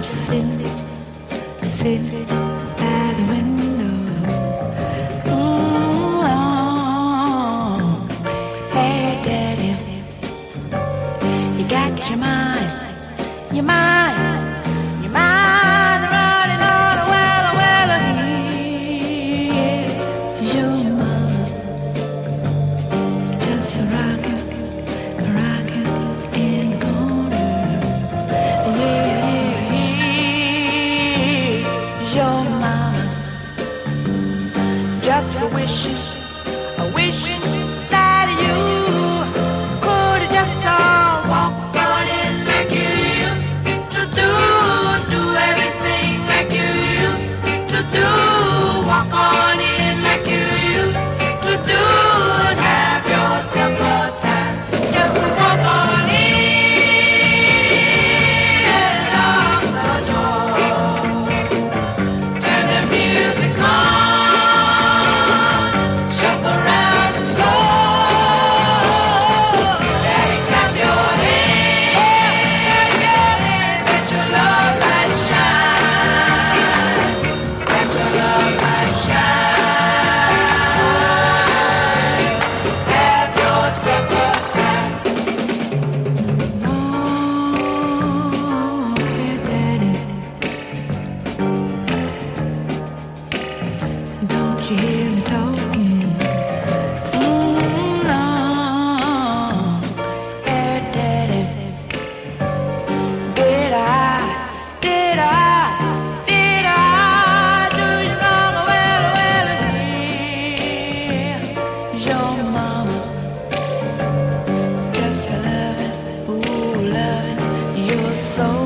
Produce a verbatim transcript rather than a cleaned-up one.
sitting, sitting by the window. Mm, oh, hey, Daddy, you got your mind, your mind, your mind running on a well, a well, yeah. Your mama just a rockin', a rockin' in the corner. Yeah, your mama just a wishing, a wishing that you could just all walk on in like you used to do, do everything like you used to do, walk on in like you used to do, and have yourself a time, just walk on in and lock the door, turn the music on, shuffle around the floor, Daddy, clap your hands, let your love light shine, let your love light shine, have yourself a time. Oh, yeah, Daddy, don't you hear me talking? Mm, no, yeah, Daddy, did I, did I, did I do you wrong? Well, well, yeah, your mama just a loving, ooh, loving your soul.